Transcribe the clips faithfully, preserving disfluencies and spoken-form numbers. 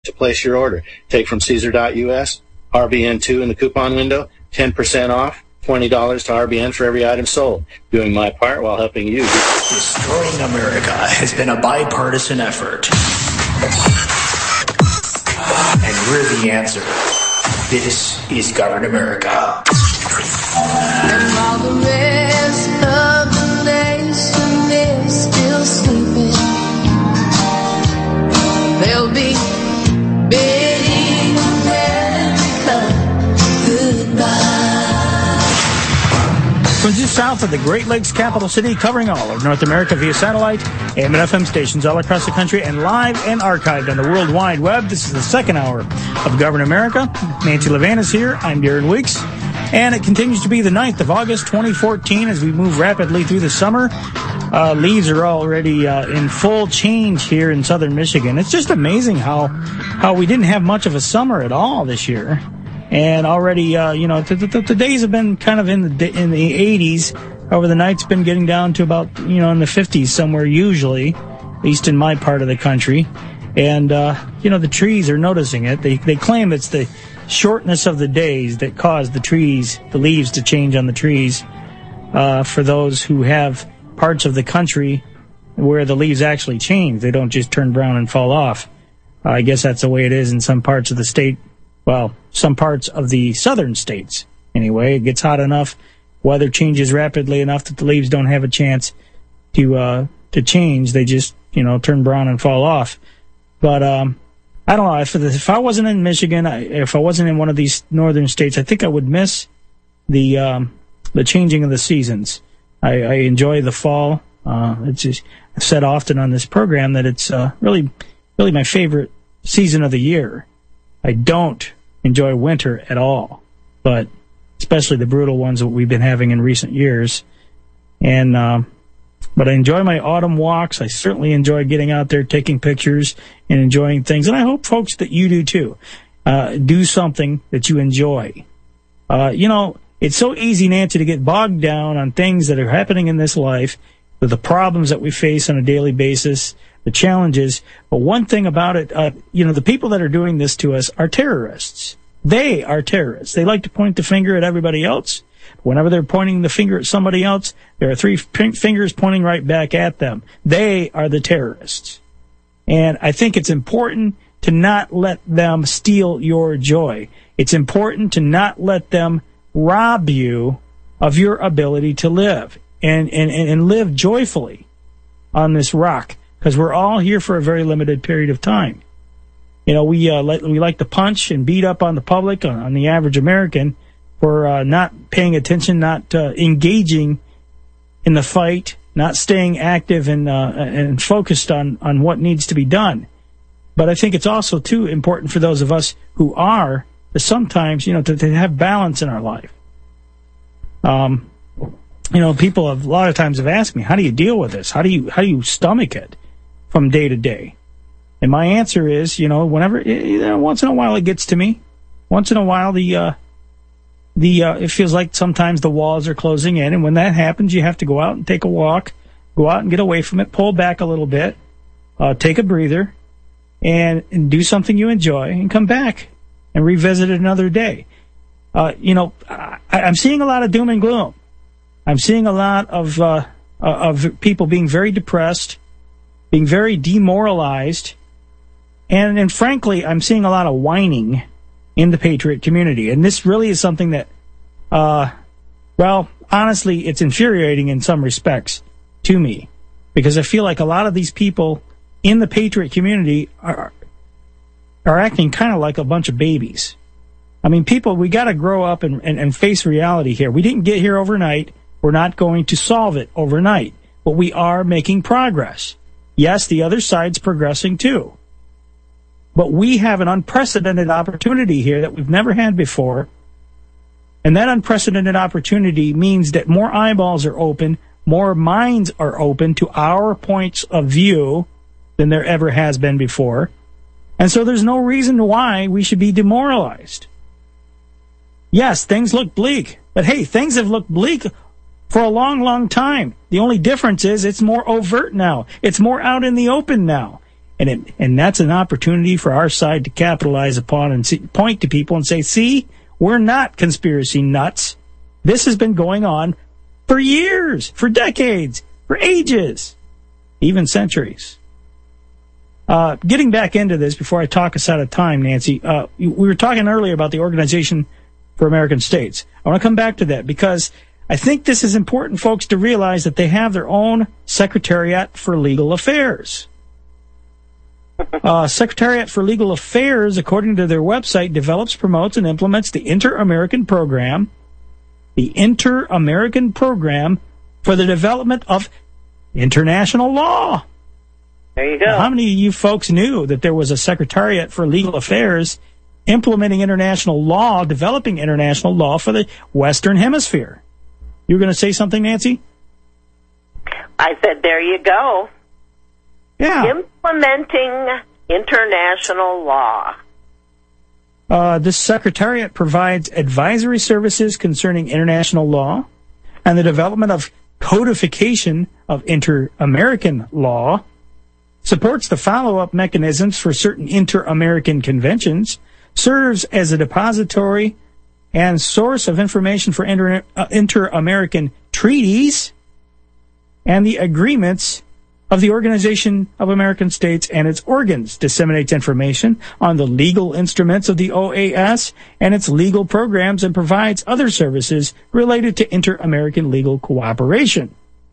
to place your order. Take from Caesar dot U S, R B N two in the coupon window, ten percent off, twenty dollars to R B N for every item sold. Doing my part while helping you. Destroying America has been a bipartisan effort. And we're the answer. This is Govern America. And while the rest of the nation is still sleeping, they'll be bidding America goodbye. From just south of the Great Lakes capital city, covering all of North America via satellite, A M and F M stations all across the country, and live and archived on the World Wide Web. This is the second hour of Govern America. Nancy Levan is here. I'm Darren Weeks. And it continues to be the ninth of August, twenty fourteen, as we move rapidly through the summer. Uh, leaves are already uh, in full change here in southern Michigan. It's just amazing how how we didn't have much of a summer at all this year. And already, uh, you know, the, the, the days have been kind of in the in the eighties. Over the night's been getting down to about, you know, in the fifties somewhere usually, at least in my part of the country. And, uh, you know, the trees are noticing it. They they claim it's the shortness of the days that cause the trees, the leaves to change on the trees. Uh, for those who have parts of the country where the leaves actually change, they don't just turn brown and fall off. Uh, I guess that's the way it is in some parts of the state. Well, some parts of the southern states. Anyway, it gets hot enough, weather changes rapidly enough that the leaves don't have a chance to uh, to change. They just, you know, turn brown and fall off. But um, I don't know. If, if I wasn't in Michigan, I, if I wasn't in one of these northern states, I think I would miss the um, the changing of the seasons. I, I enjoy the fall. Uh, it's just, I've said often on this program that it's uh, really, really my favorite season of the year. I don't enjoy winter at all, but especially the brutal ones that we've been having in recent years. And um, but I enjoy my autumn walks. I certainly enjoy getting out there, taking pictures, and enjoying things. And I hope, folks, that you do too. Uh, do something that you enjoy. Uh, you know, it's so easy, Nancy, to get bogged down on things that are happening in this life, with the problems that we face on a daily basis, the challenges. But one thing about it, uh, you know, the people that are doing this to us are terrorists. They are terrorists. They like to point the finger at everybody else. Whenever they're pointing the finger at somebody else, there are three fingers pointing right back at them. They are the terrorists. And I think it's important to not let them steal your joy. It's important to not let them rob you of your ability to live and, and, and live joyfully on this rock, because we're all here for a very limited period of time. You know, we uh, like, we like to punch and beat up on the public, on, on the average American, for uh, not paying attention, not uh, engaging in the fight, not staying active and uh, and focused on, on what needs to be done. But I think it's also, too, important for those of us who are to sometimes, you know, to, to have balance in our life. Um, you know, people have a lot of times have asked me, how do you deal with this? How do you how do you stomach it from day to day? And my answer is, you know, whenever, you know, once in a while it gets to me. Once in a while the uh, the uh, it feels like sometimes the walls are closing in, and when that happens, you have to go out and take a walk, go out and get away from it, pull back a little bit, uh, take a breather, and, and do something you enjoy, and come back and revisit it another day. Uh, you know, I, I'm seeing a lot of doom and gloom. I'm seeing a lot of uh, of people being very depressed, being very demoralized, and, and frankly, I'm seeing a lot of whining in the Patriot community. And this really is something that, uh, well, honestly, it's infuriating in some respects to me, because I feel like a lot of these people in the Patriot community are are acting kind of like a bunch of babies. I mean, people, we got to grow up and, and, and face reality here. We didn't get here overnight. We're not going to solve it overnight, but we are making progress. Yes, the other side's progressing too. But we have an unprecedented opportunity here that we've never had before. And that unprecedented opportunity means that more eyeballs are open, more minds are open to our points of view than there ever has been before. And so there's no reason why we should be demoralized. Yes, things look bleak, but hey, things have looked bleak for a long, long time. The only difference is it's more overt now. It's more out in the open now. And it, and that's an opportunity for our side to capitalize upon and see, point to people and say, see, we're not conspiracy nuts. This has been going on for years, for decades, for ages, even centuries. Uh, getting back into this before I talk us out of time, Nancy, uh, we were talking earlier about the Organization for American States. I want to come back to that because I think this is important, folks, to realize that they have their own Secretariat for Legal Affairs. Uh, Secretariat for Legal Affairs, according to their website, develops, promotes, and implements the Inter-American Program, the Inter-American Program for the Development of International Law. There you go. Now, how many of you folks knew that there was a Secretariat for Legal Affairs implementing international law, developing international law for the Western Hemisphere? You were going to say something, Nancy? I said, there you go. Yeah. Implementing international law. Uh, this Secretariat provides advisory services concerning international law and the development of codification of inter-American law, supports the follow-up mechanisms for certain inter-American conventions, serves as a depository and source of information for inter- uh, inter-American treaties and the agreements of the Organization of American States and its organs, disseminates information on the legal instruments of the O A S and its legal programs, and provides other services related to inter-American legal cooperation.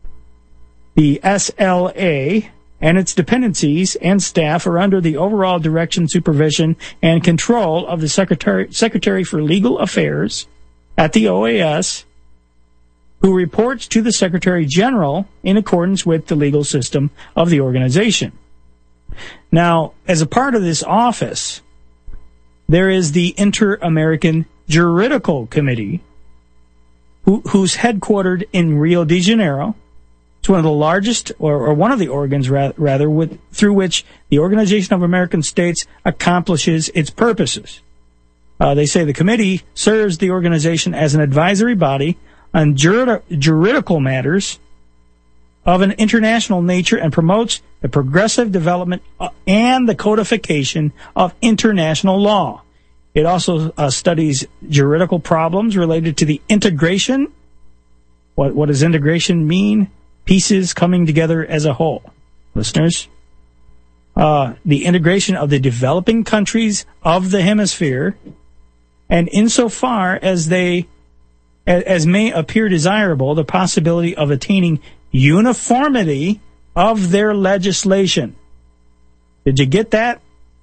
The S L A and its dependencies and staff are under the overall direction, supervision, and control of the Secretary, Secretary for Legal Affairs at the O A S, who reports to the Secretary General in accordance with the legal system of the organization. Now, as a part of this office, there is the Inter-American Juridical Committee, who, who's headquartered in Rio de Janeiro. It's one of the largest, or, or one of the organs, ra- rather, with, through which the Organization of American States accomplishes its purposes. Uh, they say the committee serves the organization as an advisory body on juri- juridical matters of an international nature and promotes the progressive development uh, and the codification of international law. It also uh, studies juridical problems related to the integration. What, what does integration mean? Pieces coming together as a whole. Listeners, uh, the integration of the developing countries of the hemisphere, and insofar as they as may appear desirable, the possibility of attaining uniformity of their legislation. Did you get that?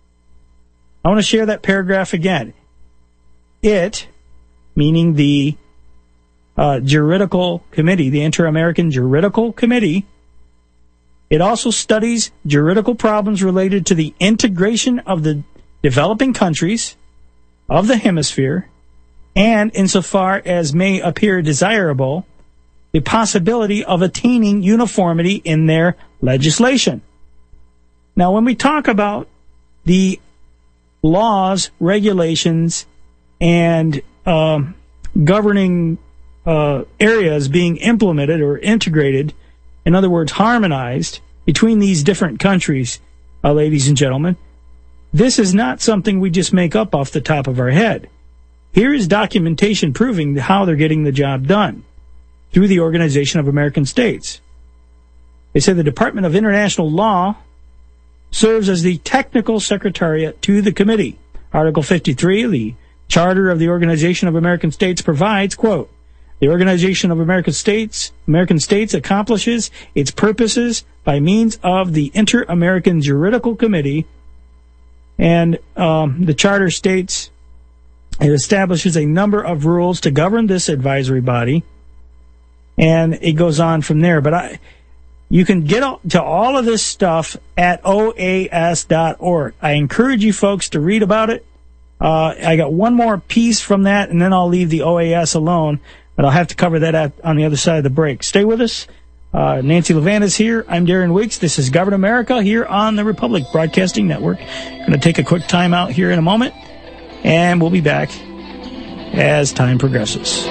I want to share that paragraph again. It, meaning the uh, Juridical Committee, the Inter-American Juridical Committee, it also studies juridical problems related to the integration of the developing countries of the hemisphere, and insofar as may appear desirable, the possibility of attaining uniformity in their legislation. Now, when we talk about the laws, regulations, and um, governing uh, areas being implemented or integrated, in other words, harmonized between these different countries, uh, ladies and gentlemen, this is not something we just make up off the top of our head. Here is documentation proving how they're getting the job done through the Organization of American States. They say the Department of International Law serves as the technical secretariat to the committee. Article fifty-three of the Charter of the Organization of American States provides, quote, the Organization of American States, American States accomplishes its purposes by means of the Inter-American Juridical Committee, and um, the Charter states it establishes a number of rules to govern this advisory body, and it goes on from there. But I, you can get to all of this stuff at O A S dot org. I encourage you folks to read about it. Uh, I got one more piece from that, and then I'll leave the O A S alone, but I'll have to cover that at, on the other side of the break. Stay with us. Uh, Nancy Levant is here. I'm Darren Weeks. This is Govern America here on the Republic Broadcasting Network. Going to take a quick time out here in a moment, and we'll be back as time progresses.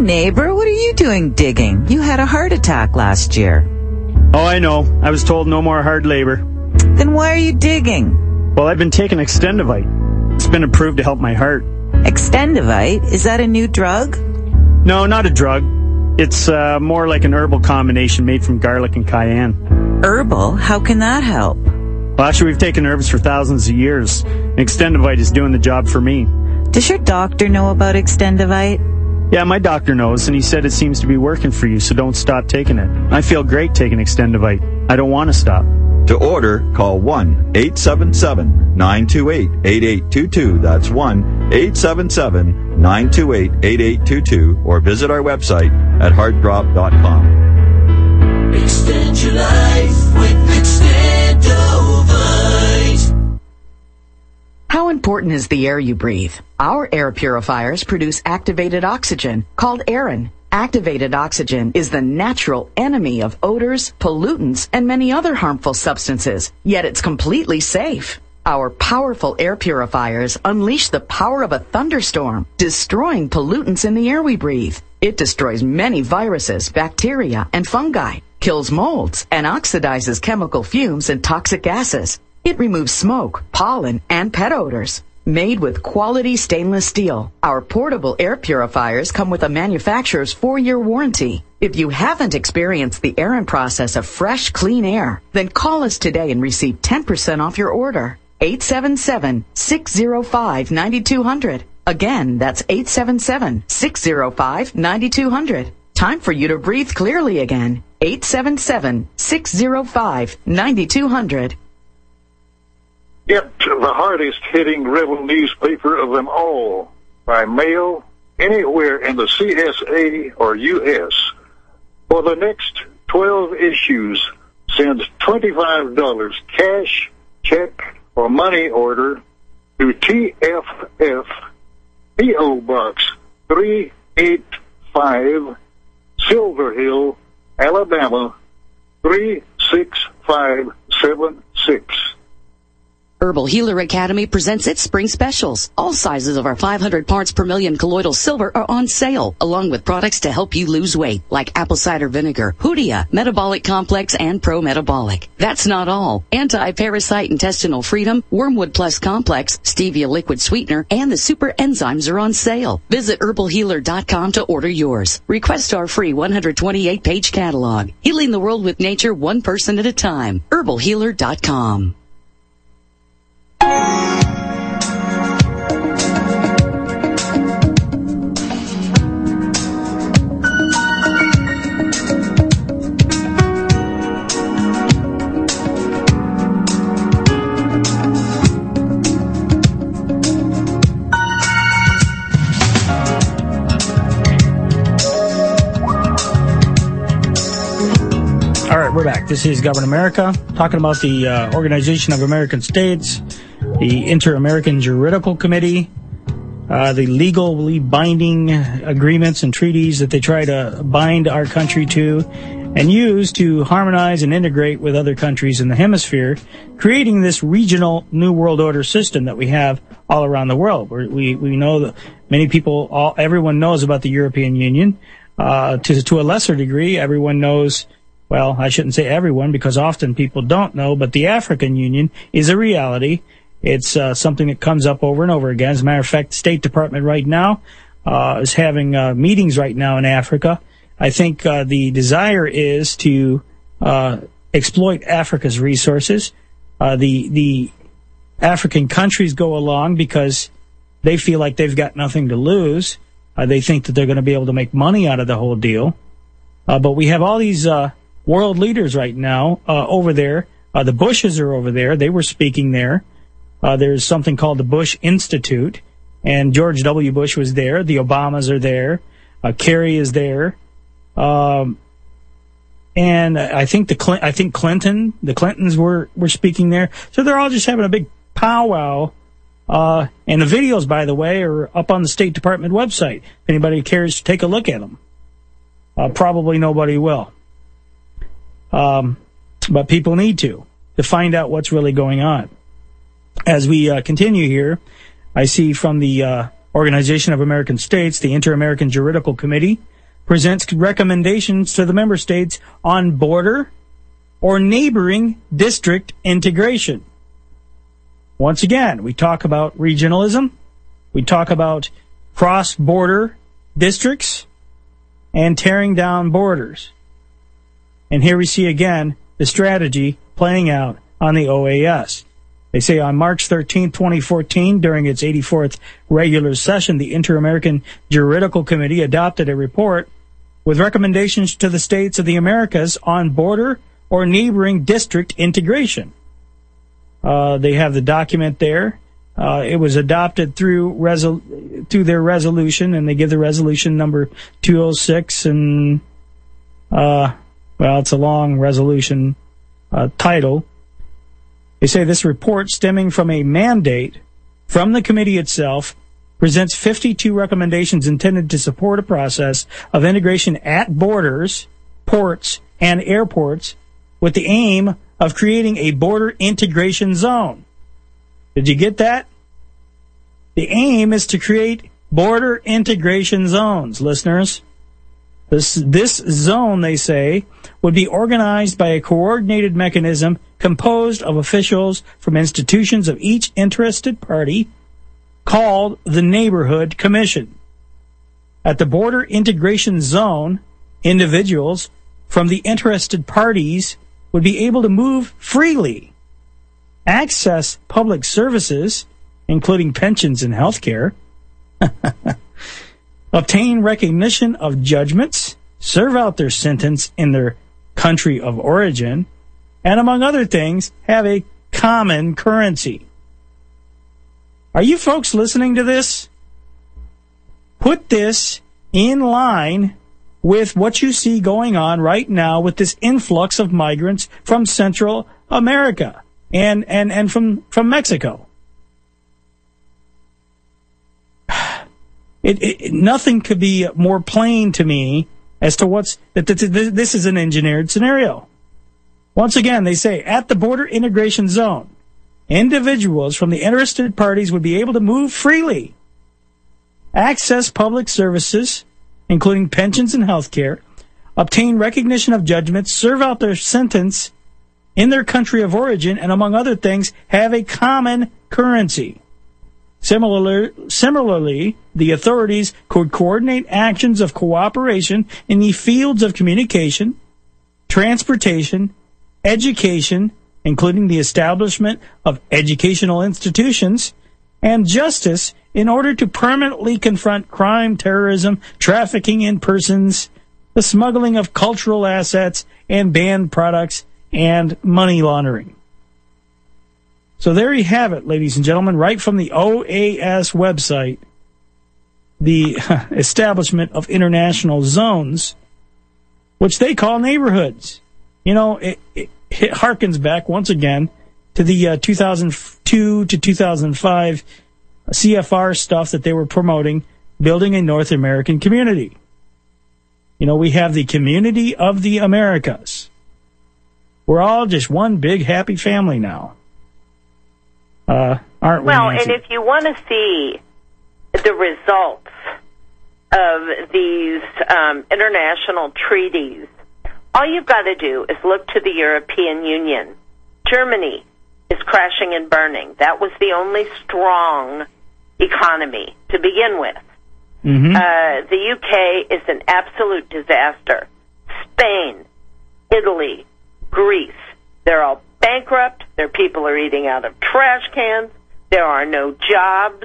neighbor, what are you doing digging? You had a heart attack last year. Oh, I know. I was told no more hard labor. Then why are you digging? Well, I've been taking Extendivite. It's been approved to help my heart. Extendivite? Is that a new drug? No, not a drug. It's uh, more like an herbal combination made from garlic and cayenne. Herbal? How can that help? Well, actually, we've taken herbs for thousands of years. Extendivite is doing the job for me. Does your doctor know about Extendivite? Yeah, my doctor knows, and he said it seems to be working for you, so don't stop taking it. I feel great taking Extendivite. I don't want to stop. To order, call one eight seven seven, nine two eight, eight eight two two. That's one eight seven seven, nine two eight, eight eight two two, or visit our website at heart drop dot com. Extend your life with Extendovite. How important is the air you breathe? Our air purifiers produce activated oxygen, called Aerin. Activated oxygen is the natural enemy of odors, pollutants, and many other harmful substances, yet it's completely safe. Our powerful air purifiers unleash the power of a thunderstorm, destroying pollutants in the air we breathe. It destroys many viruses, bacteria, and fungi, kills molds, and oxidizes chemical fumes and toxic gases. It removes smoke, pollen, and pet odors. Made with quality stainless steel, our portable air purifiers come with a manufacturer's four-year warranty. If you haven't experienced the Aerin process of fresh, clean air, then call us today and receive ten percent off your order. eight seven seven, six zero five, nine two zero zero. Again, that's eight seven seven, six zero five, nine two zero zero. Time for you to breathe clearly again. eight seven seven, six zero five, nine two zero zero. Get the hardest hitting rebel newspaper of them all by mail anywhere in the C S A or U S For the next twelve issues, send twenty-five dollars cash, check, or money order to T F F, P O Box three eight five, Silver Hill, Alabama three six five seven six. Herbal Healer Academy presents its spring specials. All sizes of our five hundred parts per million colloidal silver are on sale, along with products to help you lose weight, like apple cider vinegar, Hoodia, Metabolic Complex, and Pro Metabolic. That's not all. Anti-Parasite Intestinal Freedom, Wormwood Plus Complex, Stevia Liquid Sweetener, and the Super Enzymes are on sale. Visit herbal healer dot com to order yours. Request our free one hundred twenty-eight page catalog. Healing the world with nature one person at a time. herbal healer dot com. All right, we're back. This is Govern America, talking about the uh, Organization of American States, the Inter-American Juridical Committee, uh, the legally binding agreements and treaties that they try to bind our country to and use to harmonize and integrate with other countries in the hemisphere, creating this regional New World Order system that we have all around the world. We're, we we know that many people, all, everyone knows about the European Union. Uh, to, to a lesser degree, everyone knows. Well, I shouldn't say everyone, because often people don't know, but the African Union is a reality. It's uh, something that comes up over and over again. As a matter of fact, the State Department right now uh, is having uh, meetings right now in Africa. I think uh, the desire is to uh, exploit Africa's resources. Uh, the the African countries go along because they feel like they've got nothing to lose. Uh, they think that they're going to be able to make money out of the whole deal. Uh, but we have all these uh, world leaders right now uh, over there. Uh, the Bushes are over there. They were speaking there. Uh, there's something called the Bush Institute, and George W. Bush was there. The Obamas are there. Uh, Kerry is there. Um, and I think the Clin- I think Clinton, the Clintons were, were speaking there. So they're all just having a big powwow. Uh, and the videos, by the way, are up on the State Department website. If anybody cares to take a look at them. Uh, probably nobody will. Um, but people need to, to find out what's really going on. As we uh, continue here, I see from the uh, Organization of American States, the Inter-American Juridical Committee, presents recommendations to the member states on border or neighboring district integration. Once again, we talk about regionalism, we talk about cross-border districts, and tearing down borders. And here we see again the strategy playing out on the O A S. They say on March thirteenth, twenty fourteen, during its eighty-fourth regular session, the Inter-American Juridical Committee adopted a report with recommendations to the states of the Americas on border or neighboring district integration. Uh, they have the document there. Uh, it was adopted through resol- through their resolution, and they give the resolution number two oh six, and, uh, well, it's a long resolution uh, title. They say this report, stemming from a mandate from the committee itself, presents fifty-two recommendations intended to support a process of integration at borders, ports, and airports with the aim of creating a border integration zone. Did you get that? The aim is to create border integration zones, listeners. This, this zone, they say, would be organized by a coordinated mechanism composed of officials from institutions of each interested party called the Neighborhood Commission. At the border integration zone, individuals from the interested parties would be able to move freely, access public services, including pensions and health care, obtain recognition of judgments, serve out their sentence in their country of origin, and among other things, have a common currency. Are you folks listening to this? Put this in line with what you see going on right now with this influx of migrants from Central America and, and, and from, from Mexico. It, it, nothing could be more plain to me as to what's that this is an engineered scenario. Once again, they say at the border integration zone, individuals from the interested parties would be able to move freely, access public services, including pensions and health care, obtain recognition of judgments, serve out their sentence in their country of origin, and among other things, have a common currency. Similar, similarly, the authorities could coordinate actions of cooperation in the fields of communication, transportation, education, including the establishment of educational institutions, and justice in order to permanently confront crime, terrorism, trafficking in persons, the smuggling of cultural assets, and banned products, and money laundering. So there you have it, ladies and gentlemen, right from the O A S website, the establishment of international zones, which they call neighborhoods. You know, it, it, it harkens back once again to the uh, two thousand two to two thousand five C F R stuff that they were promoting, building a North American community. You know, we have the community of the Americas. We're all just one big happy family now. Uh, aren't we? Well, Nancy? and if you want to see the results of these um, international treaties, all you've got to do is look to the European Union. Germany is crashing and burning. That was the only strong economy to begin with. Mm-hmm. Uh, the U K is an absolute disaster. Spain, Italy, Greece, they're all bankrupt. Their people are eating out of trash cans. There are no jobs.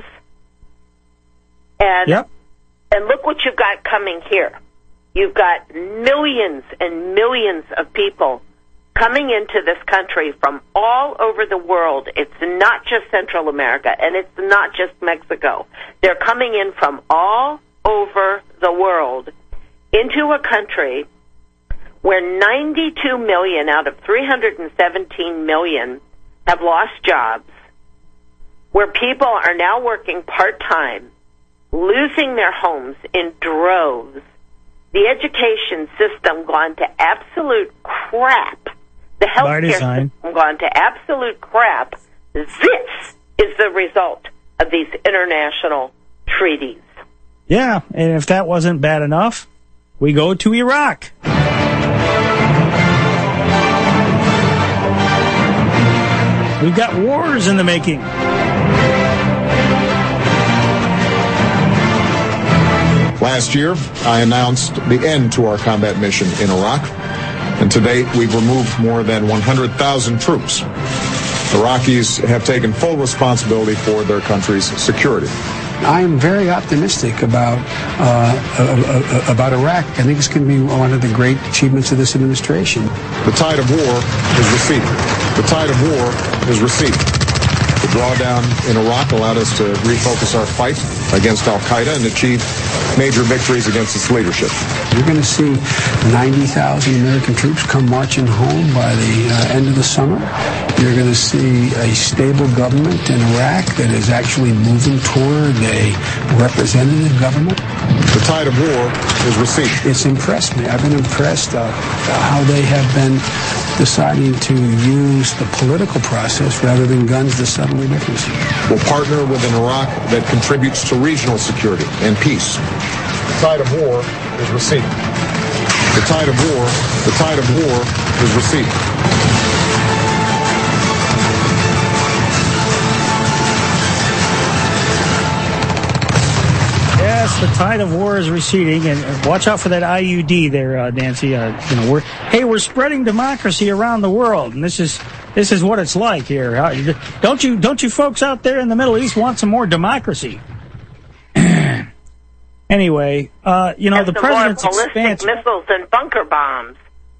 And yep. and look what you've got coming here. You've got millions and millions of people coming into this country from all over the world. It's not just Central America, and it's not just Mexico. They're coming in from all over the world into a country where ninety-two million out of three hundred seventeen million have lost jobs, where people are now working part-time, losing their homes in droves, the education system gone to absolute crap, the healthcare system gone to absolute crap. This is the result of these international treaties. Yeah, and if that wasn't bad enough, we go to Iraq. We've got wars in the making. Last year, I announced the end to our combat mission in Iraq, and to date, we've removed more than one hundred thousand troops. Iraqis have taken full responsibility for their country's security. I am very optimistic about uh, about Iraq. I think it's going to be one of the great achievements of this administration. The tide of war is receding. The tide of war is receding. The drawdown in Iraq allowed us to refocus our fight against al-Qaeda and achieve major victories against its leadership. You're going to see ninety thousand American troops come marching home by the uh, end of the summer. You're going to see a stable government in Iraq that is actually moving toward a representative government. The tide of war is receding. It's impressed me. I've been impressed uh, how they have been deciding to use the political process rather than guns to settle their differences. We'll partner with an Iraq that contributes to regional security and peace. The tide of war is receding. The tide of war, the tide of war is receding. Yes, the tide of war is receding, and watch out for that I U D there, uh, Nancy. Uh, you know, we're hey, we're spreading democracy around the world, and this is this is what it's like here. Uh, don't you don't you folks out there in the Middle East want some more democracy? Anyway, uh, you know, and the some president's more ballistic expansion. missiles and bunker bombs.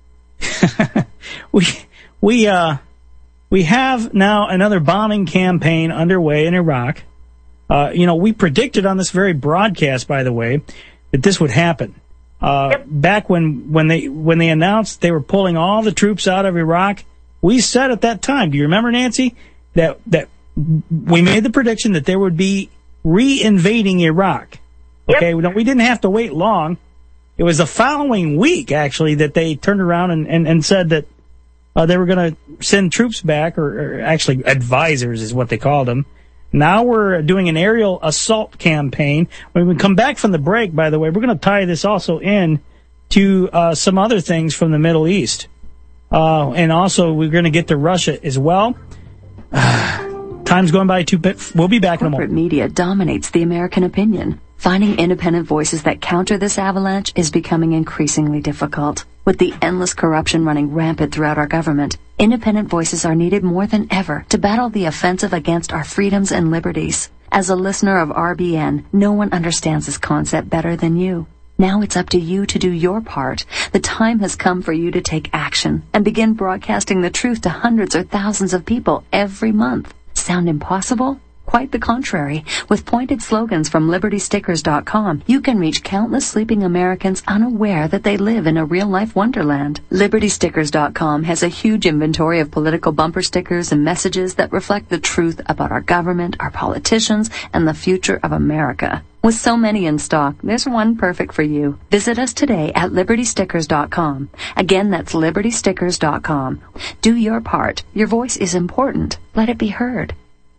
we we uh we have now another bombing campaign underway in Iraq. Uh, you know, we predicted on this very broadcast, by the way, that this would happen. Uh, yep. Back when, when they when they announced they were pulling all the troops out of Iraq, we said at that time, do you remember, Nancy, that that we made the prediction that there would be re-invading Iraq. Okay, yep. we, don't, we didn't have to wait long. It was the following week, actually, that they turned around and, and, and said that uh, they were going to send troops back, or, or actually advisors is what they called them. Now we're doing an aerial assault campaign. When we come back from the break, by the way, we're going to tie this also in to uh, some other things from the Middle East. Uh, and also we're going to get to Russia as well. Time's going by too bit. We'll be back in a moment. Corporate media dominates the American opinion. Finding independent voices that counter this avalanche is becoming increasingly difficult. With the endless corruption running rampant throughout our government, independent voices are needed more than ever to battle the offensive against our freedoms and liberties. As a listener of R B N, no one understands this concept better than you. Now it's up to you to do your part. The time has come for you to take action and begin broadcasting the truth to hundreds or thousands of people every month. Sound impossible? Quite the contrary. With pointed slogans from Liberty Stickers dot com, you can reach countless sleeping Americans unaware that they live in a real-life wonderland. Liberty Stickers dot com has a huge inventory of political bumper stickers and messages that reflect the truth about our government, our politicians, and the future of America. With so many in stock, there's one perfect for you. Visit us today at Liberty Stickers dot com. Again, that's Liberty Stickers dot com. Do your part. Your voice is important. Let it be heard.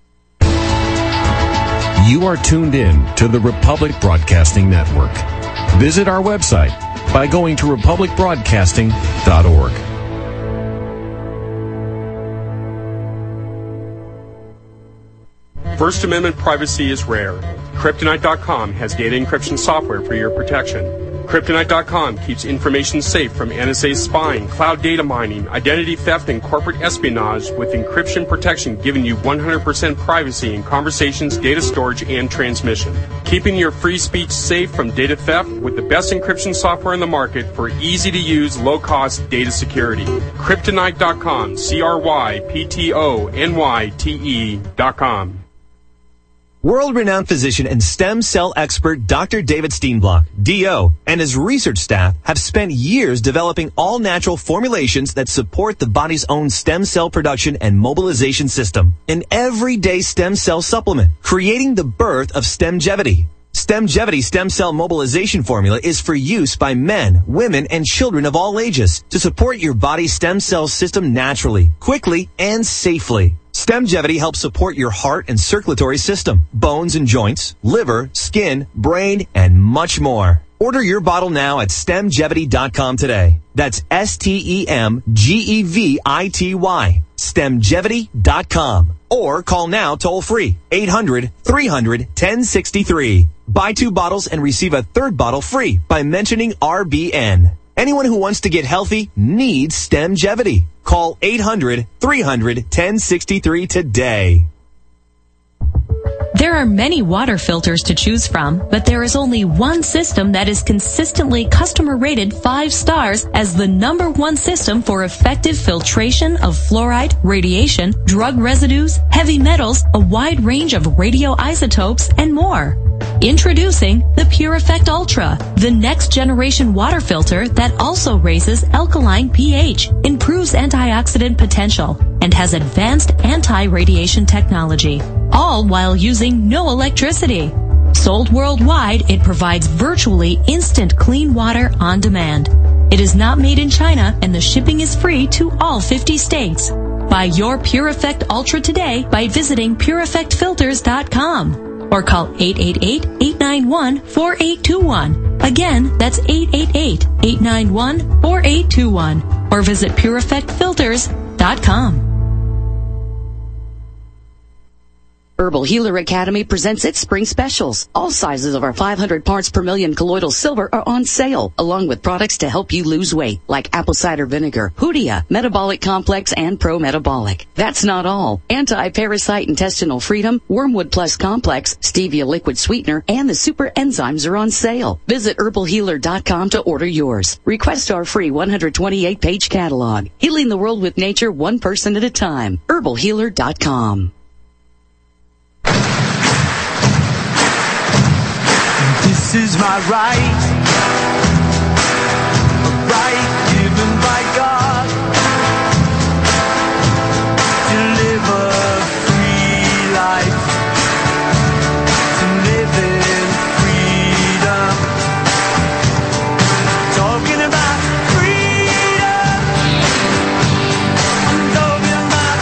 You are tuned in to the Republic Broadcasting Network. Visit our website by going to republic broadcasting dot org. First Amendment privacy is rare. Kryptonite dot com has data encryption software for your protection. Kryptonite dot com keeps information safe from N S A spying, cloud data mining, identity theft, and corporate espionage with encryption protection giving you one hundred percent privacy in conversations, data storage, and transmission. Keeping your free speech safe from data theft with the best encryption software in the market for easy-to-use, low-cost data security. Kryptonite dot com, C R Y P T O N Y T E dot com. World-renowned physician and stem cell expert Doctor David Steenblock, D O, and his research staff have spent years developing all-natural formulations that support the body's own stem cell production and mobilization system. An everyday stem cell supplement, creating the birth of Stemgevity. Stemgevity stem cell mobilization formula is for use by men, women, and children of all ages to support your body's stem cell system naturally, quickly, and safely. StemGevity helps support your heart and circulatory system, bones and joints, liver, skin, brain, and much more. Order your bottle now at stemgevity dot com today. That's S T E M G E V I T Y. stemgevity dot com. Or call now toll free, eight hundred, three hundred, ten sixty-three. Buy two bottles and receive a third bottle free by mentioning R B N. Anyone who wants to get healthy needs StemGevity. Call eight hundred, three hundred, ten sixty-three today. There are many water filters to choose from, but there is only one system that is consistently customer rated five stars as the number one system for effective filtration of fluoride, radiation, drug residues, heavy metals, a wide range of radioisotopes, and more. Introducing the Pure Effect Ultra, the next generation water filter that also raises alkaline pH, improves antioxidant potential, and has advanced anti-radiation technology, all while using no electricity. Sold worldwide, it provides virtually instant clean water on demand. It is not made in China, and the shipping is free to all fifty states. Buy your Pure Effect Ultra today by visiting pure effect filters dot com. Or call eight eight eight, eight nine one, four eight two one. Again, that's eight eight eight, eight nine one, four eight two one. Or visit pure effect filters dot com. Herbal Healer Academy presents its spring specials. All sizes of our five hundred parts per million colloidal silver are on sale, along with products to help you lose weight, like apple cider vinegar, Hoodia, Metabolic Complex, and Pro Metabolic. That's not all. Anti-Parasite Intestinal Freedom, Wormwood Plus Complex, Stevia Liquid Sweetener, and the Super Enzymes are on sale. Visit herbal healer dot com to order yours. Request our free one hundred twenty-eight page catalog. Healing the world with nature one person at a time. herbal healer dot com. This is my right, a right given by God to live a free life, to live in freedom. Talking about freedom, I'm talking about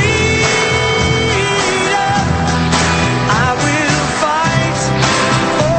freedom. I will fight for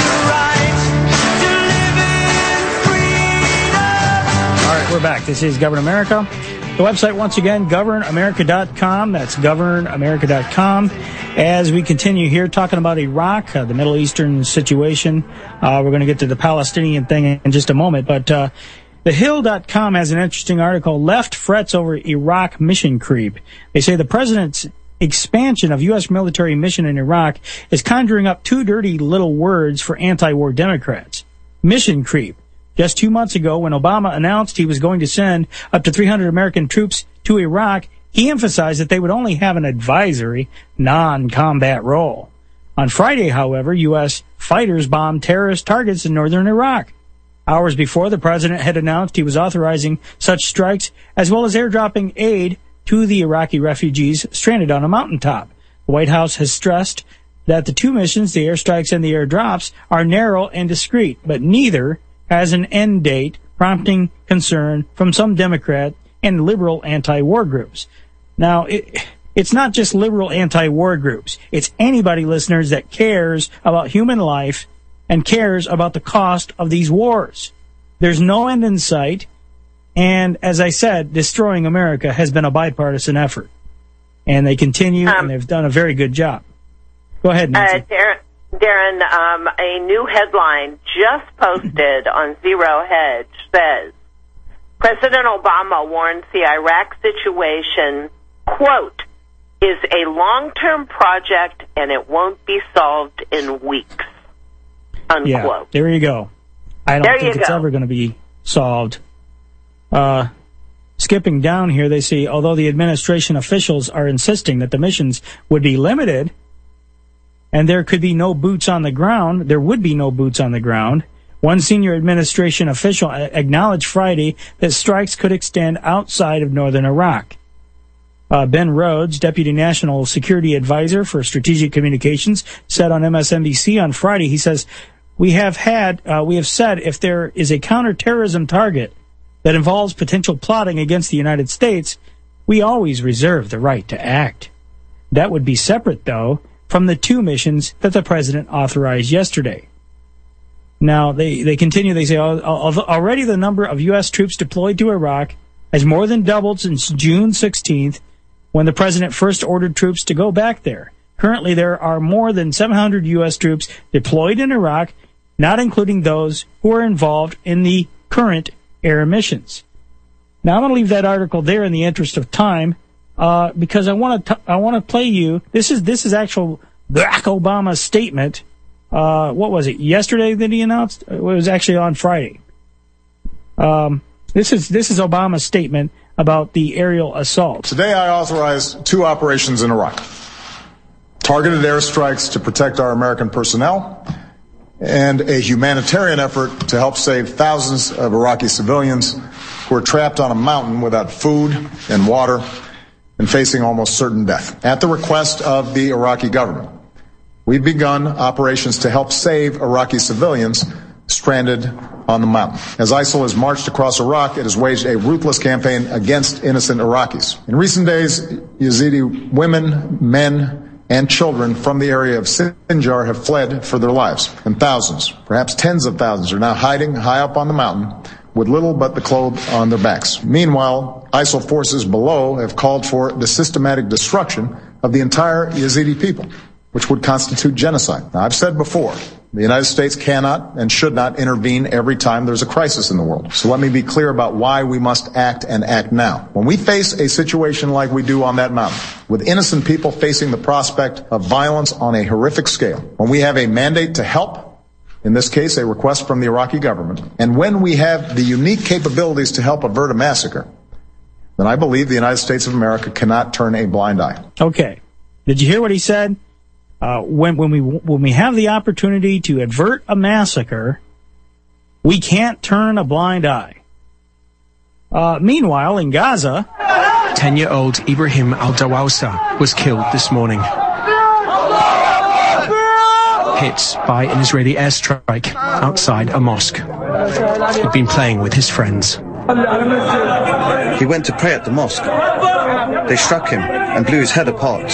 We're back. This is Govern America. The website, once again, govern america dot com. That's govern america dot com. As we continue here talking about Iraq, uh, the Middle Eastern situation, uh, we're going to get to the Palestinian thing in just a moment. But uh, the hill dot com has an interesting article, Left Frets Over Iraq Mission Creep. They say the president's expansion of U S military mission in Iraq is conjuring up two dirty little words for anti-war Democrats. Mission creep. Just two months ago, when Obama announced he was going to send up to three hundred American troops to Iraq, he emphasized that they would only have an advisory, non-combat role. On Friday, however, U S fighters bombed terrorist targets in northern Iraq. Hours before, the president had announced he was authorizing such strikes, as well as airdropping aid to the Iraqi refugees stranded on a mountaintop. The White House has stressed that the two missions, the airstrikes and the airdrops, are narrow and discreet, but neither has an end date, prompting concern from some Democrat and liberal anti-war groups. Now, it, it's not just liberal anti-war groups. It's anybody, listeners, that cares about human life and cares about the cost of these wars. There's no end in sight, and as I said, destroying America has been a bipartisan effort. And they continue, um, and they've done a very good job. Go ahead, Nancy. Uh, Darren, Darren um, a new headline just posted on Zero Hedge says, President Obama warns the Iraq situation, quote, is a long-term project and it won't be solved in weeks, unquote. Yeah, there you go. I don't there think it's go. ever going to be solved. Uh, skipping down here, they say, although the administration officials are insisting that the missions would be limited and there could be no boots on the ground, there would be no boots on the ground. One senior administration official acknowledged Friday that strikes could extend outside of northern Iraq. Uh, Ben Rhodes, Deputy National Security Advisor for Strategic Communications, said on M S N B C on Friday, he says, we have had, uh, we have said if there is a counterterrorism target that involves potential plotting against the United States, we always reserve the right to act. That would be separate, though, from the two missions that the president authorized yesterday. Now, they, they continue, they say, already the number of U S troops deployed to Iraq has more than doubled since June sixteenth, when the president first ordered troops to go back there. Currently, there are more than seven hundred U S troops deployed in Iraq, not including those who are involved in the current air missions. Now, I'm going to leave that article there in the interest of time, uh, because I want to I want to play you. This is this is actual Barack Obama's statement. Uh, what was it? Yesterday that he announced? It was actually on Friday. Um, this is this is Obama's statement about the aerial assault. Today, I authorized two operations in Iraq: targeted airstrikes to protect our American personnel, and a humanitarian effort to help save thousands of Iraqi civilians who are trapped on a mountain without food and water and facing almost certain death. At the request of the Iraqi government, we've begun operations to help save Iraqi civilians stranded on the mountain. As ISIL has marched across Iraq, it has waged a ruthless campaign against innocent Iraqis. In recent days, Yazidi women, men, and children from the area of Sinjar have fled for their lives, and thousands, perhaps tens of thousands, are now hiding high up on the mountain with little but the clothes on their backs. Meanwhile, ISIL forces below have called for the systematic destruction of the entire Yazidi people, which would constitute genocide. Now, I've said before, the United States cannot and should not intervene every time there's a crisis in the world. So let me be clear about why we must act and act now. When we face a situation like we do on that mountain, with innocent people facing the prospect of violence on a horrific scale, when we have a mandate to help, in this case a request from the Iraqi government, and when we have the unique capabilities to help avert a massacre, then I believe the United States of America cannot turn a blind eye. Okay. Did you hear what he said? Uh, when, when we when we have the opportunity to avert a massacre, we can't turn a blind eye. Uh, meanwhile, in Gaza, ten-year-old Ibrahim al-Dawawsa was killed this morning, hit by an Israeli airstrike outside a mosque. He'd been playing with his friends. He went to pray at the mosque. They struck him and blew his head apart.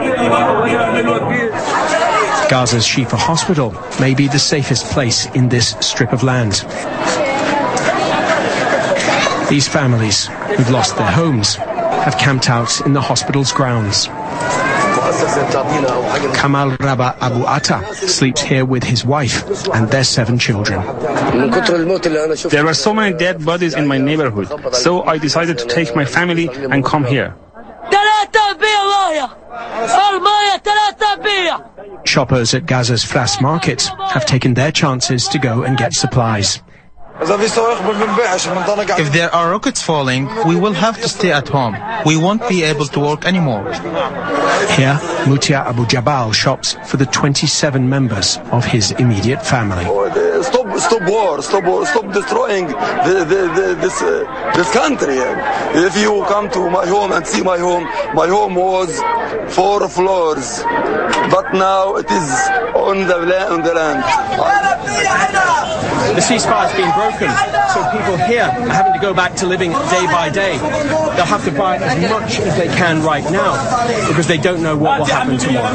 Gaza's Shifa Hospital may be the safest place in this strip of land. These families who've lost their homes have camped out in the hospital's grounds. Kamal Rabah Abu Atta sleeps here with his wife and their seven children. There are so many dead bodies in my neighborhood, so I decided to take my family and come here. Shoppers at Gaza's Fras Market have taken their chances to go and get supplies. If there are rockets falling, we will have to stay at home. We won't be able to work anymore. Here, Mutia Abu Jabal shops for the twenty-seven members of his immediate family. Stop, stop war, stop war, stop destroying the, the, the, this, uh, this country. If you come to my home and see my home, my home was four floors, but now it is on the land. On the land. The ceasefire has been broken, so people here are having to go back to living day by day. They'll have to buy as much as they can right now because they don't know what will happen tomorrow.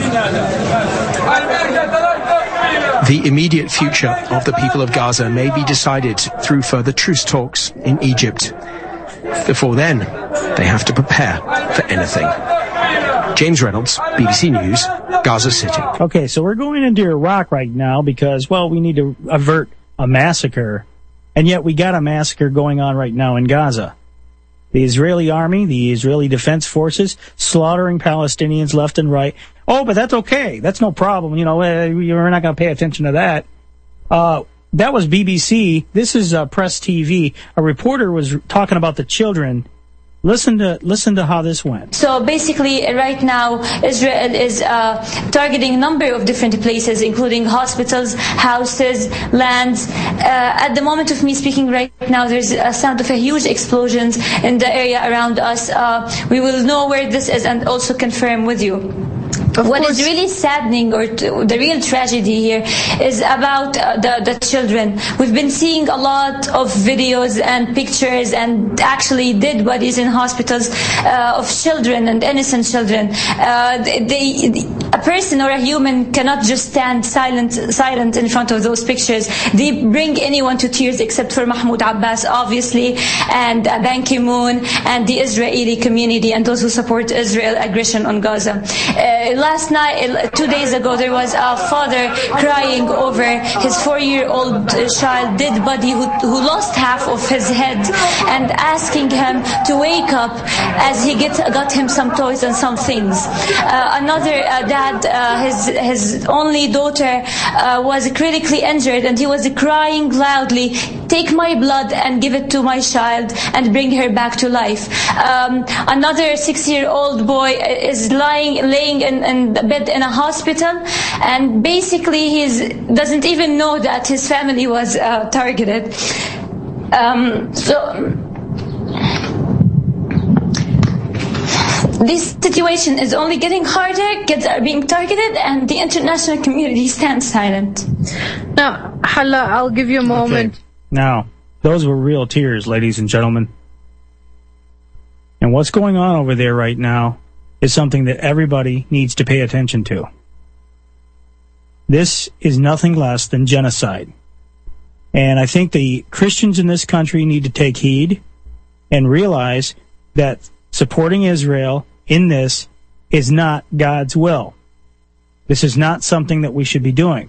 The immediate future of the people of Gaza may be decided through further truce talks in Egypt. Before then, they have to prepare for anything. James Reynolds, B B C News, Gaza City. Okay, so we're going into Iraq right now because, well, we need to avert a massacre, and yet we got a massacre going on right now in Gaza. The Israeli army, the Israeli defense forces, slaughtering Palestinians left and right. Oh, but that's okay. That's no problem. You know, we're not going to pay attention to that. Uh, that was B B C. This is uh, Press T V. A reporter was talking about the children. Listen to listen to how this went. So basically, right now, Israel is uh, targeting a number of different places, including hospitals, houses, lands. Uh, at the moment of me speaking right now, there's a sound of a huge explosions in the area around us. Uh, we will know where this is and also confirm with you. Of what course. Is really saddening, or t- the real tragedy here, is about uh, the, the children. We've been seeing a lot of videos and pictures and actually dead bodies in hospitals uh, of children and innocent children. Uh, they, they, a person or a human cannot just stand silent, silent in front of those pictures. They bring anyone to tears except for Mahmoud Abbas, obviously, and uh, Ban Ki-moon, and the Israeli community, and those who support Israel aggression on Gaza. Uh, Last night, two days ago, there was a father crying over his four-year-old child, dead body, who, who lost half of his head, and asking him to wake up as he get, got him some toys and some things. Uh, another uh, dad, uh, his his only daughter uh, was critically injured, and he was crying loudly, "Take my blood and give it to my child and bring her back to life." Um, another six-year-old boy is lying, laying in in bed in a hospital, and basically he doesn't even know that his family was uh, targeted. Um, so this situation is only getting harder. Kids are being targeted, and the international community stands silent. Now, Hala, I'll give you a moment. Okay. Now, those were real tears, ladies and gentlemen. And what's going on over there right now is something that everybody needs to pay attention to. This is nothing less than genocide. And I think the Christians in this country need to take heed and realize that supporting Israel in this is not God's will. This is not something that we should be doing.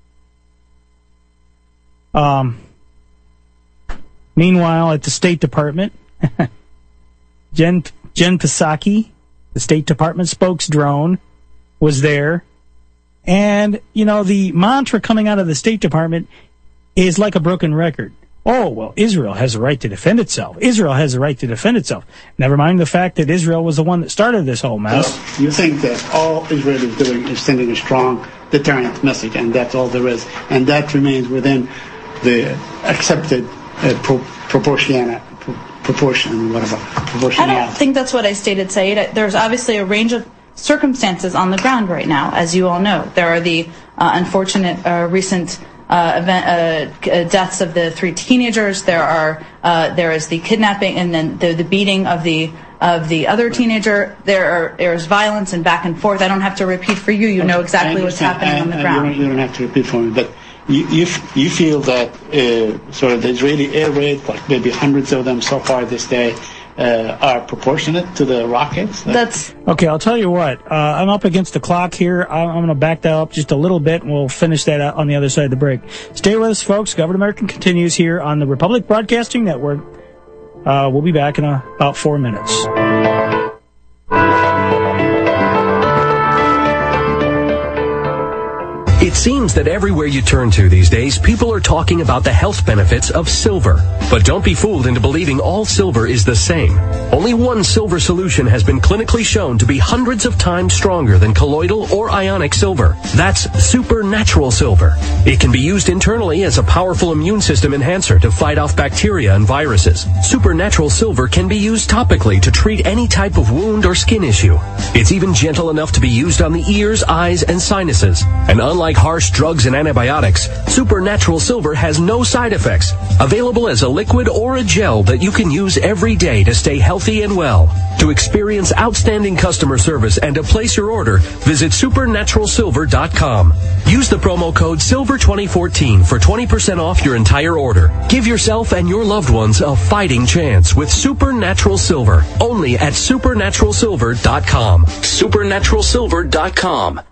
Um, meanwhile, at the State Department, Jen, Jen Psaki, the State Department spokesdrone, was there. And, you know, the mantra coming out of the State Department is like a broken record. Oh, well, Israel has a right to defend itself. Israel has a right to defend itself. Never mind the fact that Israel was the one that started this whole mess. Well, you think that all Israel is doing is sending a strong deterrent message, and that's all there is. And that remains within the accepted uh, pro- proportionality. Proportion, whatever. I don't think that's what I stated, Saeed. There's obviously a range of circumstances on the ground right now, as you all know. There are the uh, unfortunate uh, recent uh, event, uh, deaths of the three teenagers. There are uh, there is the kidnapping and then the, the beating of the of the other teenager. There are there's violence and back and forth. I don't have to repeat for you. You know exactly what's happening I, on the I, ground. You don't, you don't have to repeat for me, but. You, you you feel that uh, sort of the Israeli air raid, like maybe hundreds of them so far this day, uh, are proportionate to the rockets? That's okay. I'll tell you what. Uh, I'm up against the clock here. I'm, I'm going to back that up just a little bit, and we'll finish that out on the other side of the break. Stay with us, folks. Government American continues here on the Republic Broadcasting Network. Uh, we'll be back in a, about four minutes. It seems that everywhere you turn to these days, people are talking about the health benefits of silver. But don't be fooled into believing all silver is the same. Only one silver solution has been clinically shown to be hundreds of times stronger than colloidal or ionic silver. That's supernatural silver. It can be used internally as a powerful immune system enhancer to fight off bacteria and viruses. Supernatural silver can be used topically to treat any type of wound or skin issue. It's even gentle enough to be used on the ears, eyes, and sinuses. And unlike harsh drugs and antibiotics, supernatural silver has no side effects. Available as a liquid or a gel that you can use every day to stay healthy and well. To experience outstanding customer service and to place your order, visit supernatural silver dot com. Use the promo code silver twenty fourteen for twenty percent off your entire order. Give yourself and your loved ones a fighting chance with Supernatural Silver, only at supernatural silver dot com. supernatural silver dot com.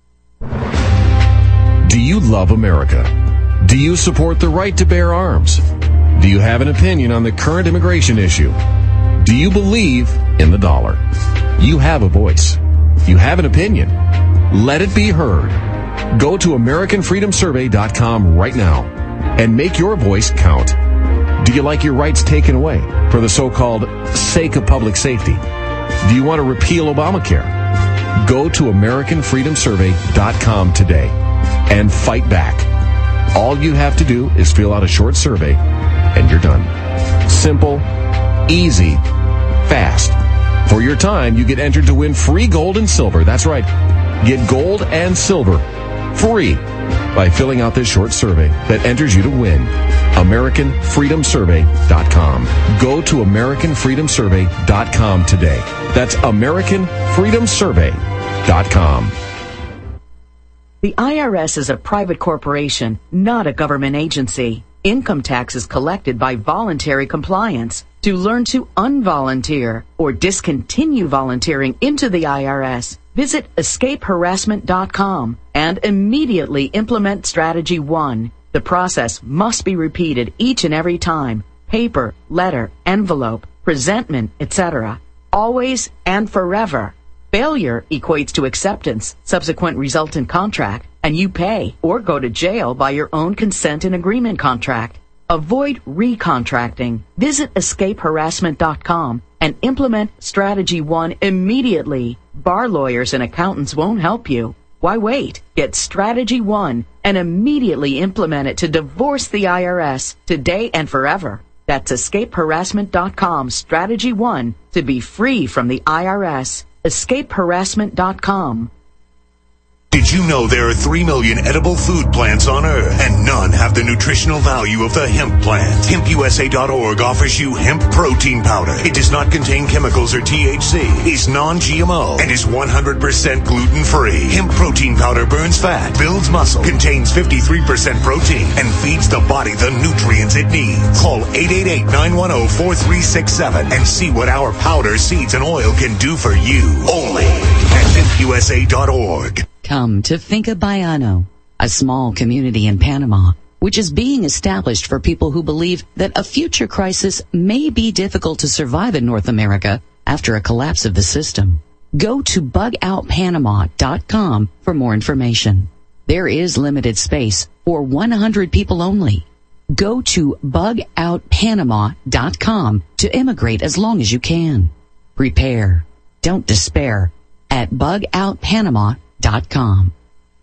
Do you love America? Do you support the right to bear arms? Do you have an opinion on the current immigration issue? Do you believe in the dollar? You have a voice. You have an opinion. Let it be heard. Go to American Freedom Survey dot com right now and make your voice count. Do you like your rights taken away for the so-called sake of public safety? Do you want to repeal Obamacare? Go to American Freedom Survey dot com today and fight back. All you have to do is fill out a short survey, and you're done. Simple, easy, fast. For your time, you get entered to win free gold and silver. That's right. Get gold and silver free by filling out this short survey that enters you to win. American Freedom Survey dot com. Go to American Freedom Survey dot com today. That's American Freedom Survey dot com. The I R S is a private corporation, not a government agency. Income tax is collected by voluntary compliance. To learn to unvolunteer or discontinue volunteering into the I R S, visit escape harassment dot com and immediately implement Strategy one. The process must be repeated each and every time. Paper, letter, envelope, presentment, et cetera. Always and forever. Failure equates to acceptance, subsequent resultant contract, and you pay or go to jail by your own consent and agreement contract. Avoid recontracting. Visit escape harassment dot com and implement Strategy one immediately. Bar lawyers and accountants won't help you. Why wait? Get Strategy one and immediately implement it to divorce the I R S today and forever. That's escape harassment dot com, Strategy one, to be free from the I R S. escape harassment dot com. Did you know there are three million edible food plants on Earth, and none have the nutritional value of the hemp plant? hemp U S A dot org offers you hemp protein powder. It does not contain chemicals or T H C, is non G M O, and is one hundred percent gluten-free. Hemp protein powder burns fat, builds muscle, contains fifty-three percent protein, and feeds the body the nutrients it needs. Call eight eight eight, nine one zero, four three six seven and see what our powder, seeds, and oil can do for you. Only at hemp U S A dot org. Come to Finca Baiano, a small community in Panama, which is being established for people who believe that a future crisis may be difficult to survive in North America after a collapse of the system. Go to bug out panama dot com for more information. There is limited space for one hundred people only. Go to bug out panama dot com to immigrate as long as you can. Prepare. Don't despair at bug out panama dot com.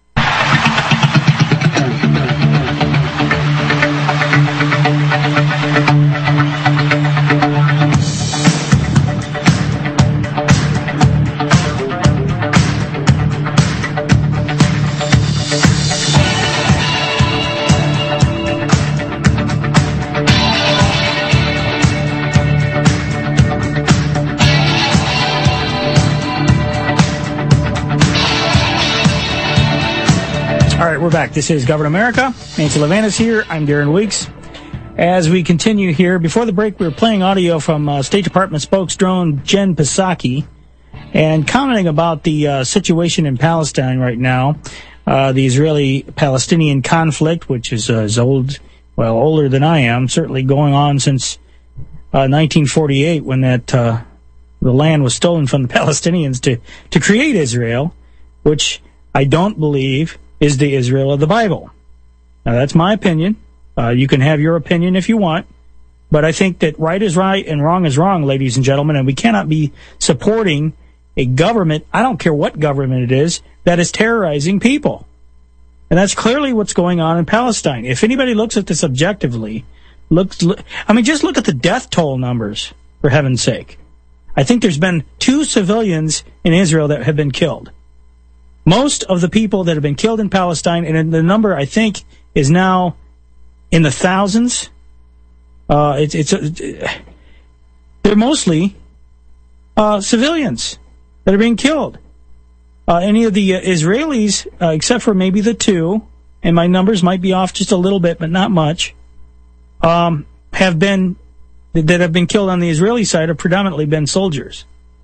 All right, we're back. This is Government America. Nancy Levanis here. I'm Darren Weeks. As we continue here, before the break, we were playing audio from uh, State Department spokesdrone Jen Psaki and commenting about the uh, situation in Palestine right now, uh, the Israeli-Palestinian conflict, which is uh, as old, well, older than I am, certainly going on since uh, nineteen forty-eight, when that uh, the land was stolen from the Palestinians to, to create Israel, which I don't believe is the Israel of the Bible. Now, that's my opinion. Uh, you can have your opinion if you want, but I think that right is right and wrong is wrong, ladies and gentlemen, and we cannot be supporting a government, I don't care what government it is, that is terrorizing people. And that's clearly what's going on in Palestine. If anybody looks at this objectively, looks, look, I mean, just look at the death toll numbers, for heaven's sake. I think there's been two civilians in Israel that have been killed. Most of the people that have been killed in Palestine, and the number, I think, is now in the thousands. Uh, it's, it's, uh, they're mostly, uh, civilians that are being killed. Uh, any of the uh, Israelis, uh, except for maybe the two, and my numbers might be off just a little bit, but not much, um, have been, that have been killed on the Israeli side have predominantly been soldiers.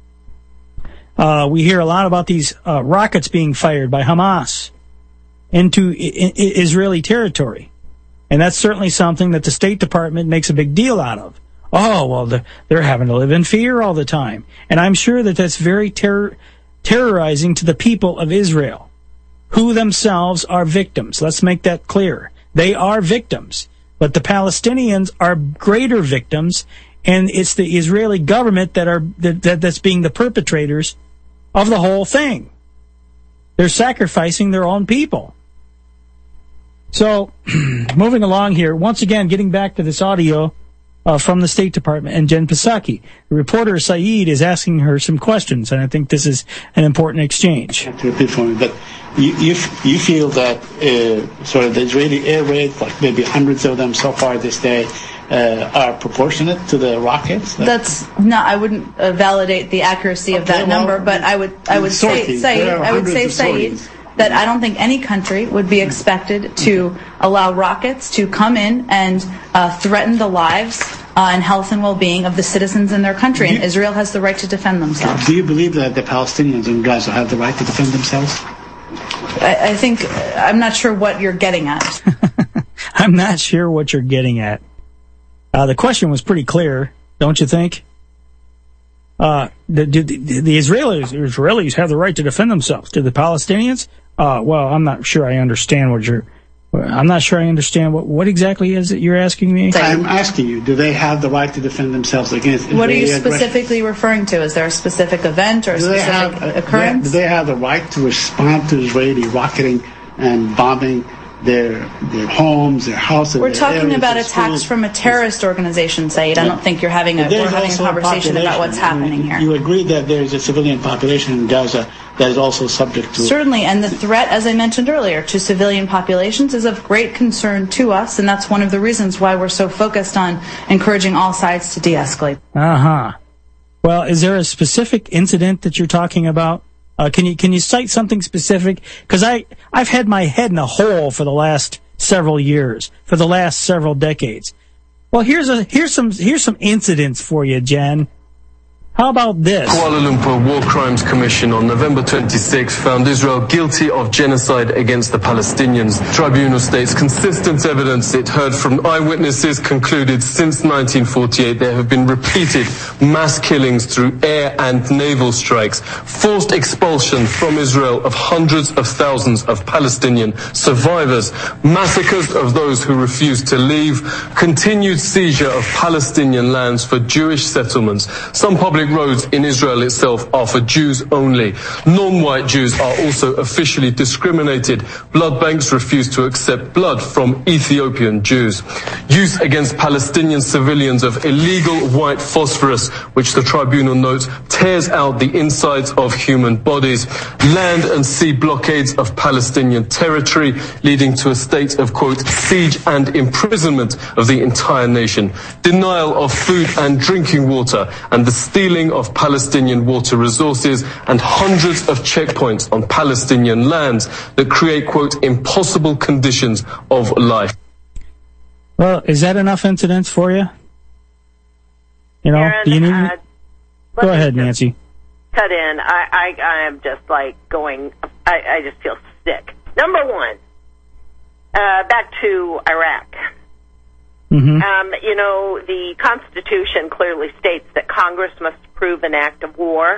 Uh, we hear a lot about these uh, rockets being fired by Hamas into I- I- Israeli territory. And that's certainly something that the State Department makes a big deal out of. Oh, well, the, they're having to live in fear all the time. And I'm sure that that's very terror, terrorizing to the people of Israel, who themselves are victims. Let's make that clear. They are victims. But the Palestinians are greater victims, and it's the Israeli government that are that, that that's being the perpetrators of the whole thing. They're sacrificing their own people. So, moving along here, once again, getting back to this audio uh, from the State Department and Jen Psaki. The reporter Saeed is asking her some questions, and I think this is an important exchange. I have to repeat for me, but you you, you feel that uh, sort of the Israeli air raids, like maybe hundreds of them so far this day, uh, are proportionate to the rockets? That's not. I wouldn't uh, validate the accuracy of that Okay, well, number, but I would. I would say, sorties. Saeed, There are I would say, hundreds of Saeed, sorties. that I don't think any country would be expected to allow rockets to come in and uh, threaten the lives uh, and health and well-being of the citizens in their country. And Israel has the right to defend themselves. Do you believe that the Palestinians in Gaza have the right to defend themselves? I, I think I'm not sure what you're getting at. I'm not sure what you're getting at. Uh, the question was pretty clear, don't you think? Uh, the, the, the Israelis, Israelis have the right to defend themselves. Do the Palestinians? Uh, well, I'm not sure I understand what you're, I'm not sure I understand what, what exactly is it you're asking me? I'm asking you, do they have the right to defend themselves against Israeli What are you aggression? specifically referring to? Is there a specific event or a Do they specific have, uh, occurrence? Do they have the right to respond to Israeli rocketing and bombing their their homes, their houses? We're their talking areas, about their attacks schools? from a terrorist organization, Saeed. I Yeah. don't think you're having a, But there's we're having a also conversation about what's population. happening here. You agree that there's a civilian population in Gaza that is also subject to... Certainly, and the threat, as I mentioned earlier, to civilian populations is of great concern to us, and that's one of the reasons why we're so focused on encouraging all sides to de-escalate. Uh-huh. Well, is there a specific incident that you're talking about? Uh, can you can you cite something specific? Because I I've had my head in a hole for the last several years, for the last several decades. Well, here's a here's some here's some incidents for you, Jen. How about this? Kuala Lumpur War Crimes Commission on November twenty-sixth found Israel guilty of genocide against the Palestinians. Tribunal states consistent evidence it heard from eyewitnesses concluded since nineteen forty-eight there have been repeated mass killings through air and naval strikes, forced expulsion from Israel of hundreds of thousands of Palestinian survivors, massacres of those who refused to leave, continued seizure of Palestinian lands for Jewish settlements. Some public roads in Israel itself are for Jews only. Non-white Jews are also officially discriminated. Blood banks refuse to accept blood from Ethiopian Jews. Use against Palestinian civilians of illegal white phosphorus, which the tribunal notes tears out the insides of human bodies. Land and sea blockades of Palestinian territory, leading to a state of, quote, siege and imprisonment of the entire nation. Denial of food and drinking water, and the stealing of Palestinian water resources, and hundreds of checkpoints on Palestinian lands that create, quote, impossible conditions of life. Well, is that enough incidents for you? You know, Aaron, do you need? uh, Go ahead, Nancy. Cut in. I, I, I am just like going, I, I just feel sick. Number one, uh, back to Iraq. Mm-hmm. Um, you know, the Constitution clearly states that Congress must approve an act of war.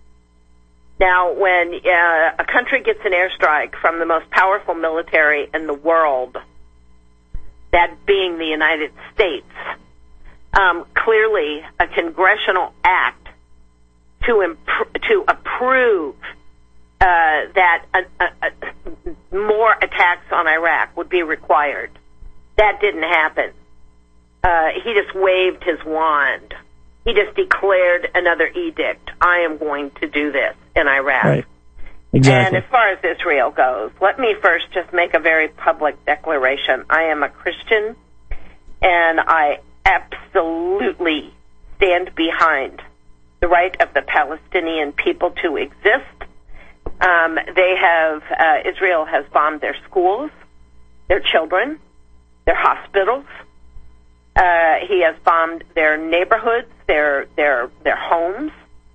Now, when uh, a country gets an airstrike from the most powerful military in the world, that being the United States, um, clearly a congressional act to imp- to approve uh, that uh, uh, more attacks on Iraq would be required. That didn't happen. Uh, he just waved his wand. He just declared another edict. I am going to do this in Iraq. Right. Exactly. And as far as Israel goes, let me first just make a very public declaration. I am a Christian, and I absolutely stand behind the right of the Palestinian people to exist. Um, they have, uh, Israel has bombed their schools, their children, their hospitals. Uh, he has bombed their neighborhoods, their their their homes.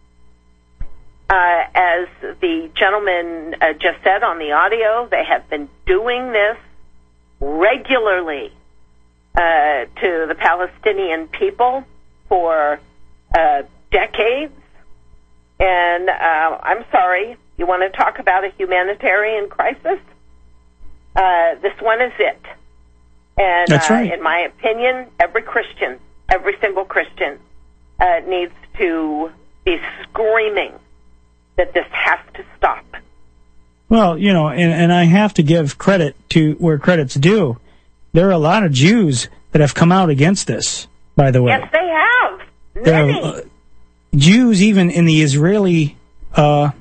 Uh, as the gentleman uh, just said on the audio, they have been doing this regularly uh, to the Palestinian people for uh, decades. And uh, I'm sorry, you want to talk about a humanitarian crisis? Uh, this one is it. And That's uh, right. in my opinion, every Christian, every single Christian, uh, needs to be screaming that this has to stop. Well, you know, and, and I have to give credit to where credit's due. There are a lot of Jews that have come out against this. by the way. Yes, they have. There Many. are, uh, Jews, even in the Israeli, uh,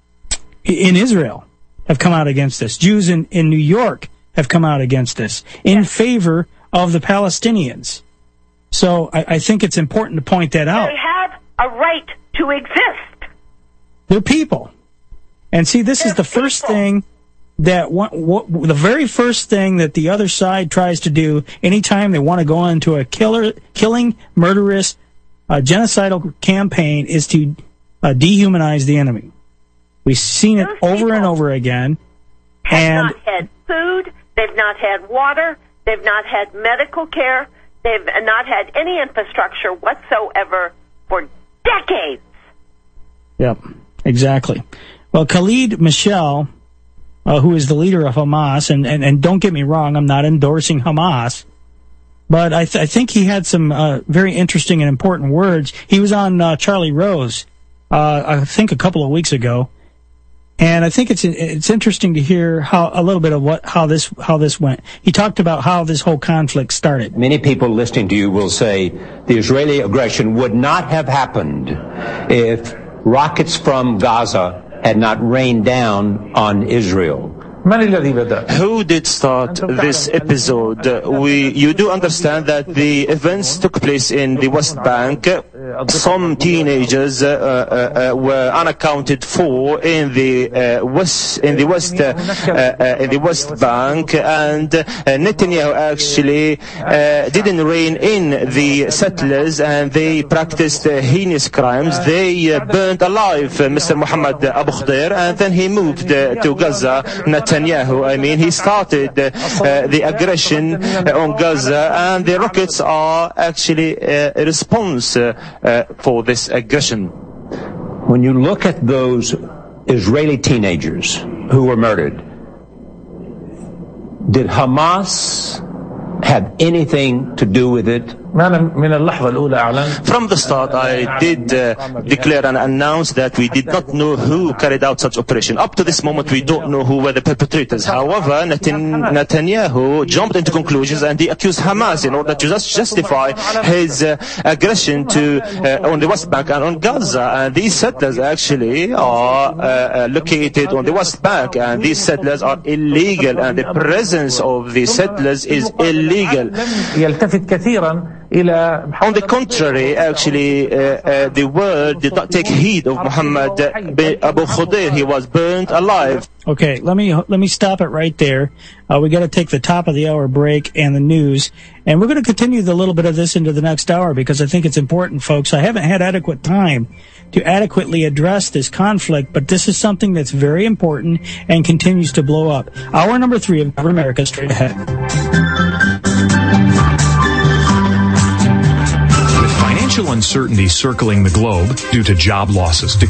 in Israel, have come out against this. Jews in, in New York have come out against this in yes. favor of the Palestinians. So I, I think it's important to point that out. They have a right to exist. They're people. And see, this They're is the people. first thing that one, what, the very first thing that the other side tries to do anytime they want to go into a killer, killing, murderous, uh, genocidal campaign is to uh, dehumanize the enemy. We've seen it Those over and over again. Have and not had food. They've not had water. They've not had medical care. They've not had any infrastructure whatsoever for decades. Yep, exactly. Well, Khalid Mashal, uh, who is the leader of Hamas, and, and, and don't get me wrong, I'm not endorsing Hamas, but I, th- I think he had some uh, very interesting and important words. He was on uh, Charlie Rose, uh, I think a couple of weeks ago, and I think it's it's interesting to hear how a little bit of what how this how this went. He talked about how this whole conflict started. Many people listening to you will say the Israeli aggression would not have happened if rockets from Gaza had not rained down on Israel. Who did start this episode? We, you do understand that the events took place in the West Bank. Some teenagers uh, uh, uh, were unaccounted for in the uh, west in the west uh, uh, in the West Bank, and uh, Netanyahu actually uh, didn't rein in the settlers, and they practiced uh, heinous crimes. They uh, burned alive uh, Mister Mohammed Abu Khdeir, and then he moved uh, to Gaza. Netanyahu, I mean, he started uh, uh, the aggression uh, on Gaza, and the rockets are actually uh, a response uh, uh, for this aggression. When you look at those Israeli teenagers who were murdered, did Hamas have anything to do with it? From the start, I did uh, declare and announce that we did not know who carried out such operation. Up to this moment, we don't know who were the perpetrators. However, Netanyahu jumped into conclusions, and he accused Hamas in order to just justify his uh, aggression to uh, on the West Bank and on Gaza. And these settlers actually are uh, uh, located on the West Bank, and these settlers are illegal, and the presence of the settlers is illegal. On the contrary, actually, uh, uh, the world did not take heed of Muhammad Abu Khdeir. He was burned alive. Okay, let me let me stop it right there. Uh, we got to take the top of the hour break and the news, and we're going to continue the little bit of this into the next hour because I think it's important, folks. I haven't had adequate time to adequately address this conflict, but this is something that's very important and continues to blow up. Hour number three of Cover America, straight ahead. Financial uncertainty circling the globe due to job losses,